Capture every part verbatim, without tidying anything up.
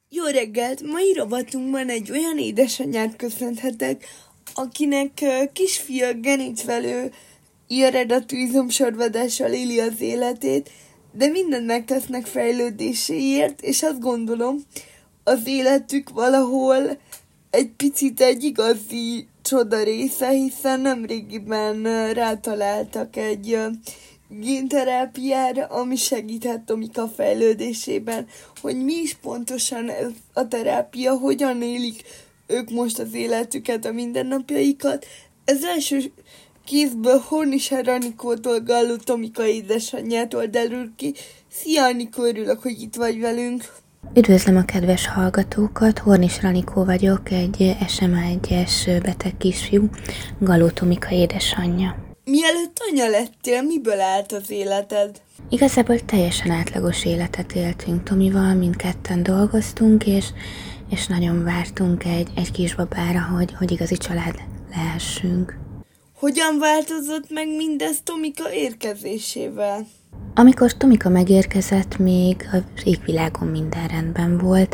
Jó reggelt! Mai rovatunkban egy olyan édesanyát köszönhetek, akinek kisfia genincvelő eredetű izomsorvadással éli az életét, de mindent megtesznek fejlődéséért, és azt gondolom, az életük valahol egy picit egy igazi csoda része, hiszen nemrégiben rátaláltak egy génterápiára, ami segíthet Tomika fejlődésében. Hogy mi is pontosan ez a terápia, hogyan élik ők most az életüket, a mindennapjaikat. Ez első kézből Hornischer Anikótól, Galló Tomika édesanyjától derül ki. Szia Anikó, örülök, hogy itt vagy velünk. Üdvözlöm a kedves hallgatókat, Hornischer Anikó vagyok, egy es em á egyes beteg kisfiú, Galló Tomika édesanyja. Mielőtt anya lettél, miből állt az életed? Igazából teljesen átlagos életet éltünk Tomival, mindketten dolgoztunk, és, és nagyon vártunk egy, egy kisbabára, hogy, hogy igazi család lehessünk. Hogyan változott meg mindez Tomika érkezésével? Amikor Tomika megérkezett, még az égvilágon minden rendben volt,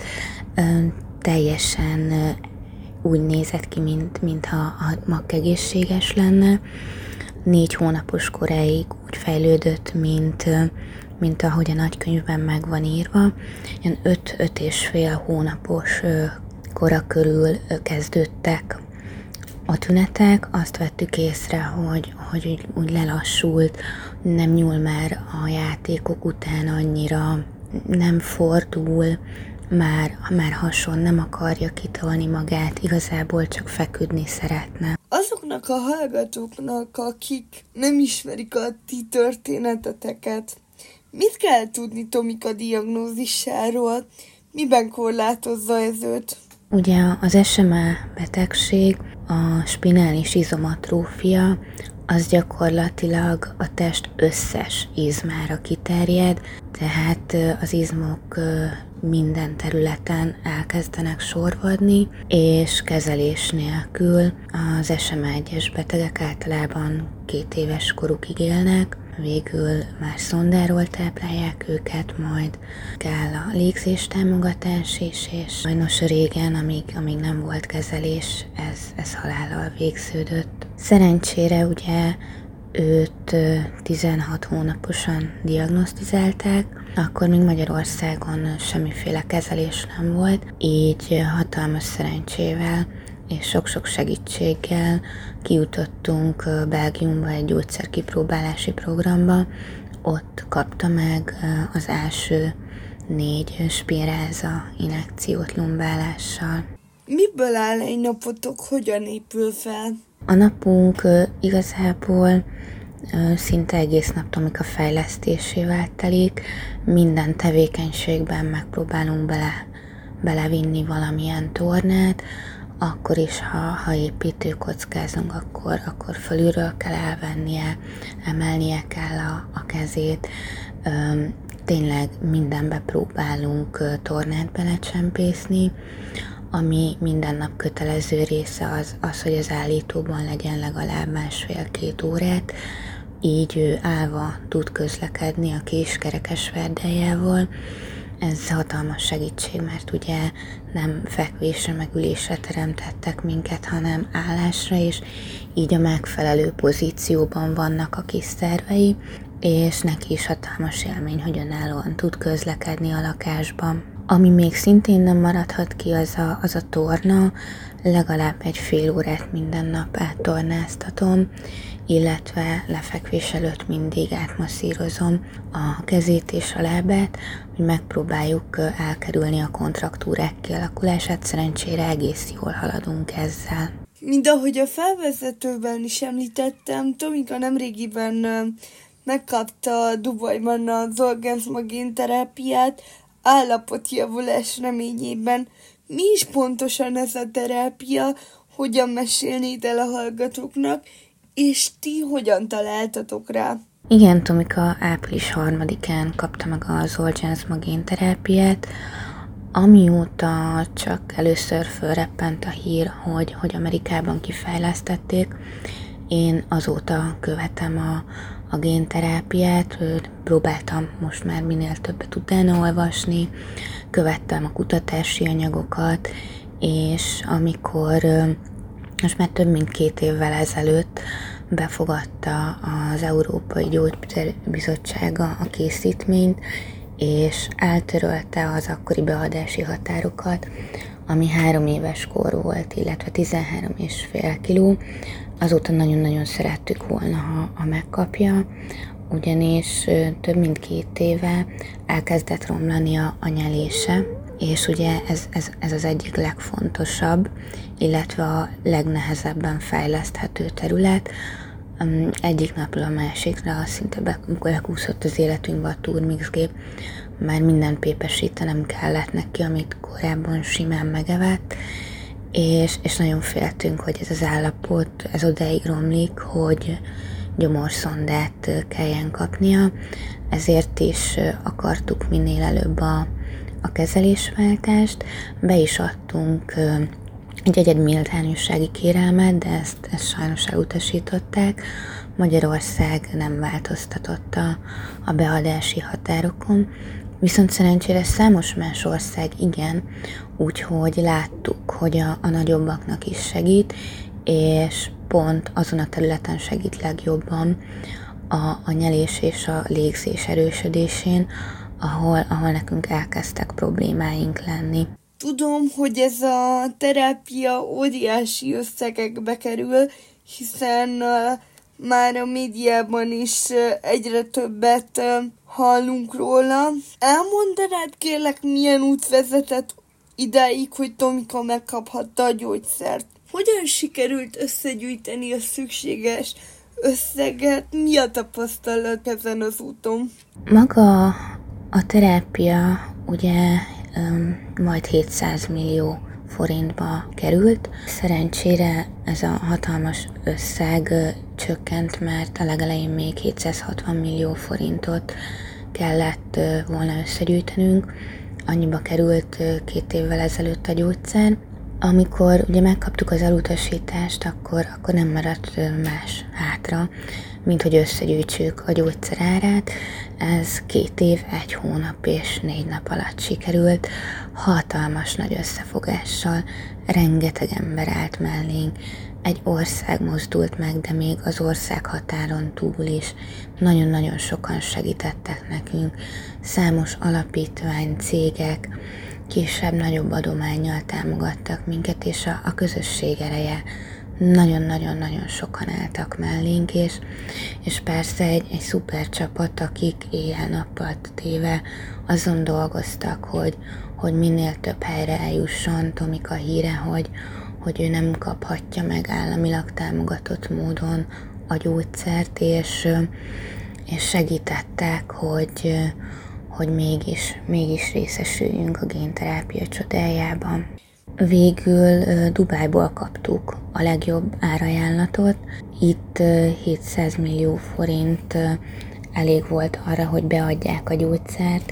teljesen úgy nézett ki, mint, mintha a mag egészséges lenne. Négy hónapos koráig úgy fejlődött, mint, mint ahogy a nagykönyvben meg van írva. Ilyen öt, öt és fél hónapos kora körül kezdődtek a tünetek. Azt vettük észre, hogy, hogy úgy, úgy lelassult, nem nyúl már a játékok után annyira, nem fordul, már, már hason, nem akarja kitolni magát, igazából csak feküdni szeretne. Azoknak a hallgatóknak, akik nem ismerik a ti történeteteket, mit kell tudni Tomika diagnózisáról? Miben korlátozza ez őt? Ugye az es em á betegség, a spinális izomatrófia, az gyakorlatilag a test összes izmára kiterjed, tehát az izmok minden területen elkezdenek sorvadni, és kezelés nélkül az es em á egyes betegek általában két éves korukig élnek, végül már szondáról táplálják őket, majd kell a légzéstámogatás is, és sajnos régen, amíg, amíg nem volt kezelés, ez, ez halállal végződött. Szerencsére ugye őt tizenhat hónaposan diagnosztizálták, akkor még Magyarországon semmiféle kezelés nem volt, így hatalmas szerencsével és sok-sok segítséggel kijutottunk Belgiumba egy gyógyszerkipróbálási programba. Ott kapta meg az első négy spinráza injekciót lumbálással. Miből áll egy napotok, hogyan épül fel? A napunk igazából szinte egész nap Tomika fejlesztésével telik, minden tevékenységben megpróbálunk bele, belevinni valamilyen tornát, akkor is, ha, ha építőkockázunk, akkor, akkor fölülről kell elvennie, emelnie kell a, a kezét. Üm, tényleg mindenbe próbálunk tornát belecsempészni, ami minden nap kötelező része az, az, hogy az állítóban legyen legalább másfél-két órát, így ő állva tud közlekedni a kis kerekes verdájával. Ez hatalmas segítség, mert ugye nem fekvésre, meg ülésre teremtettek minket, hanem állásra, és így a megfelelő pozícióban vannak a kis szervei, és neki is hatalmas élmény, hogy önállóan tud közlekedni a lakásban. Ami még szintén nem maradhat ki, az a, az a torna, legalább egy fél órát minden nap áttornáztatom, illetve lefekvés előtt mindig átmasszírozom a kezét és a lábát, hogy megpróbáljuk elkerülni a kontraktúrák kialakulását, szerencsére egész jól haladunk ezzel. Mint ahogy a felvezetőben is említettem, Tomika nemrégiben megkapta Dubajban az orgazma génterápiát, állapotjavulás reményében. Mi is pontosan ez a terápia, hogyan mesélnéd el a hallgatóknak, és ti hogyan találtatok rá? Igen, Tomika április harmadikán kapta meg az orgazma génterápiát, amióta csak először fölreppent a hír, hogy, hogy Amerikában kifejlesztették. Én azóta követem a, a génterápiát, próbáltam most már minél többet utána olvasni, követtem a kutatási anyagokat, és amikor most már több mint két évvel ezelőtt befogadta az Európai Gyógyszerbizottsága a készítményt, és eltörölte az akkori beadási határokat, ami három éves kor volt, illetve tizenhárom és fél kiló. Azóta nagyon-nagyon szerettük volna, ha, ha megkapja, ugyanis több mint két éve elkezdett romlani a, a nyelése, és ugye ez, ez, ez az egyik legfontosabb, illetve a legnehezebben fejleszthető terület. Egyik napról a másikra szinte bekúszott az életünkbe a Turmix gép, már minden pépesítenem kellett neki, amit korábban simán megevett, és, és nagyon féltünk, hogy ez az állapot, ez odáig romlik, hogy gyomorszondát kelljen kapnia, ezért is akartuk minél előbb a, a kezelésváltást, be is adtunk egy egyed méltányossági kérelmet, de ezt, ezt sajnos elutasították. Magyarország nem változtatott a, a beadási határokon, viszont szerencsére számos más ország igen, úgyhogy láttuk, hogy a, a nagyobbaknak is segít, és pont azon a területen segít legjobban a, a nyelés és a légzés erősödésén, ahol, ahol nekünk elkezdtek problémáink lenni. Tudom, hogy ez a terápia óriási összegekbe kerül, hiszen uh, már a médiában is uh, egyre többet uh, hallunk róla. Elmondanád kérlek, milyen út vezetett idáig, hogy Tomika megkaphatta a gyógyszert? Hogyan sikerült összegyűjteni a szükséges összeget? Mi a tapasztalat ezen az úton? Maga a terápia ugye um, majd hétszáz millió forintba került. Szerencsére ez a hatalmas összeg uh, csökkent, mert a legelején még hétszázhatvan millió forintot kellett uh, volna összegyűjtenünk. Annyiba került uh, két évvel ezelőtt a gyógyszer. Amikor ugye megkaptuk az elutasítást, akkor, akkor nem maradt más hátra, mint hogy összegyűjtsük a gyógyszer árát. Ez két év, egy hónap és négy nap alatt sikerült, hatalmas nagy összefogással, rengeteg ember állt mellénk, egy ország mozdult meg, de még az ország határon túl is nagyon-nagyon sokan segítettek nekünk, számos alapítvány, cégek, kisebb-nagyobb adománnyal támogattak minket, és a, a közösség ereje nagyon-nagyon-nagyon sokan álltak mellénk, és, és persze egy, egy szuper csapat, akik éjjel-nappal téve azon dolgoztak, hogy, hogy minél több helyre eljusson Tomika híre, hogy, hogy ő nem kaphatja meg államilag támogatott módon a gyógyszert, és, és segítettek, hogy hogy mégis, mégis részesüljünk a génterápia csodájában. Végül Dubájból kaptuk a legjobb árajánlatot. Itt hétszáz millió forint elég volt arra, hogy beadják a gyógyszert,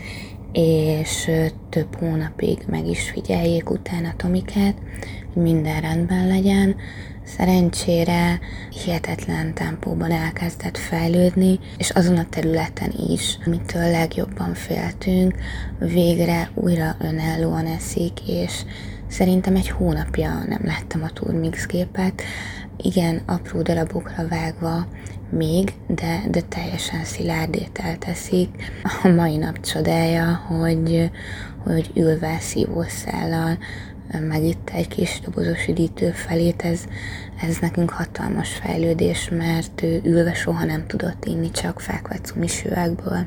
és több hónapig meg is figyeljék utána Tomikát, hogy minden rendben legyen. Szerencsére hihetetlen tempóban elkezdett fejlődni, és azon a területen is, amitől legjobban féltünk, végre újra önállóan eszik, és szerintem egy hónapja nem láttam a Turmix gépet. Igen, apró darabokra vágva még, de, de teljesen szilárdét elteszik. A mai nap csodája, hogy, hogy ülve szívószállal megitta egy kis dobozos üdítő felét, ez, ez nekünk hatalmas fejlődés, mert ő ülve soha nem tudott inni, csak fákvacumi üvegből.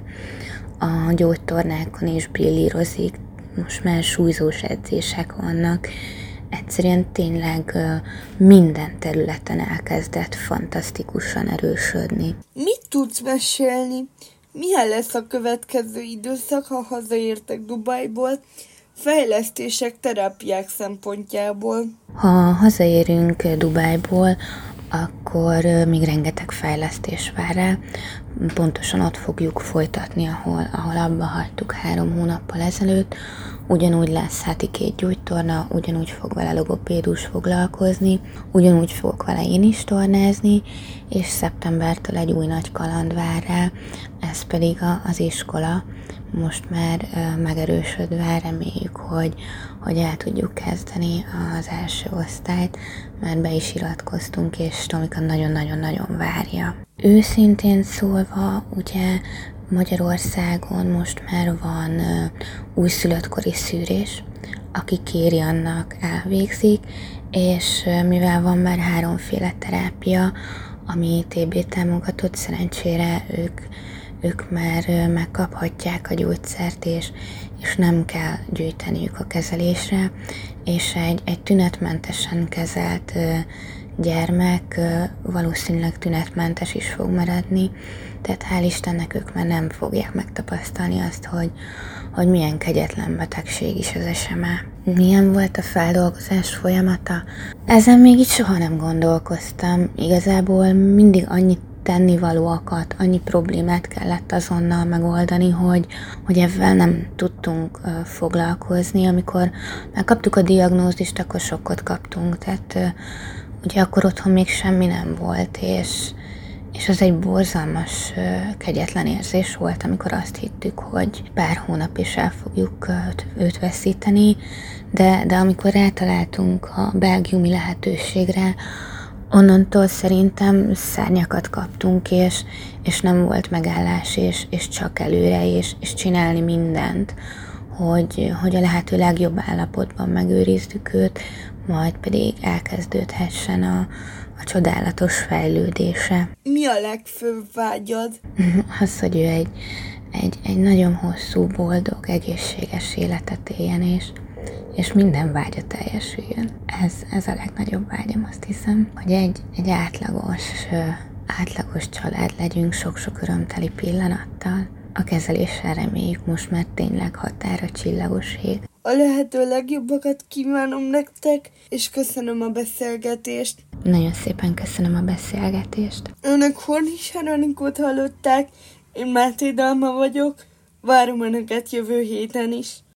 A gyógytornákon is brillírozik, most már súlyzós edzések vannak, egyszerűen tényleg minden területen elkezdett fantasztikusan erősödni. Mit tudsz mesélni? Milyen lesz a következő időszak, ha hazaértek Dubájból, fejlesztések, terápiák szempontjából? Ha hazaérünk Dubájból, akkor még rengeteg fejlesztés vár rá. Pontosan ott fogjuk folytatni, ahol, ahol abba hagytuk három hónappal ezelőtt. Ugyanúgy lesz heti két gyógytorna, ugyanúgy fog vele logopédus foglalkozni, ugyanúgy fogok vele én is tornázni, és szeptembertől egy új nagy kaland vár rá, ez pedig a, az iskola. most már megerősödve reméljük, hogy, hogy el tudjuk kezdeni az első osztályt, mert be is iratkoztunk, és Tomika nagyon-nagyon-nagyon várja. Őszintén szólva, ugye Magyarországon most már van újszülöttkori szűrés, aki kéri, annak elvégzik, és mivel van már háromféle terápia, ami té bé támogatott, szerencsére ők, ők már megkaphatják a gyógyszert, és, és nem kell gyűjteniük a kezelésre, és egy, egy tünetmentesen kezelt gyermek valószínűleg tünetmentes is fog maradni, tehát hál' Istennek ők már nem fogják megtapasztalni azt, hogy, hogy milyen kegyetlen betegség is az es em á. Milyen volt a feldolgozás folyamata? Ezen még így soha nem gondolkoztam. Igazából mindig annyit tennivalóakat, annyi problémát kellett azonnal megoldani, hogy, hogy ezzel nem tudtunk uh, foglalkozni. Amikor megkaptuk a diagnózist, akkor sokkot kaptunk, tehát uh, ugye akkor otthon még semmi nem volt, és, és az egy borzalmas, uh, kegyetlen érzés volt, amikor azt hittük, hogy pár hónap is el fogjuk uh, őt veszíteni, de, de amikor rátaláltunk a belgiumi lehetőségre, onnantól szerintem szárnyakat kaptunk, és, és nem volt megállás, és, és csak előre, és, és csinálni mindent, hogy, hogy a lehető legjobb állapotban megőrizzük őt, majd pedig elkezdődhessen a, a csodálatos fejlődése. Mi a legfőbb vágyad? Az, hogy ő egy, egy, egy nagyon hosszú, boldog, egészséges életet éljen, és és minden vágya teljesüljön. Ez, ez a legnagyobb vágyam, azt hiszem, hogy egy, egy átlagos, átlagos család legyünk sok-sok örömteli pillanattal. A kezeléssel reméljük most már tényleg határa csillagos ég. A lehető legjobbakat kívánom nektek, és köszönöm a beszélgetést. Nagyon szépen köszönöm a beszélgetést. Önök Hornis Anikót hallották, én Máté Dalma vagyok, várom Önöket jövő héten is.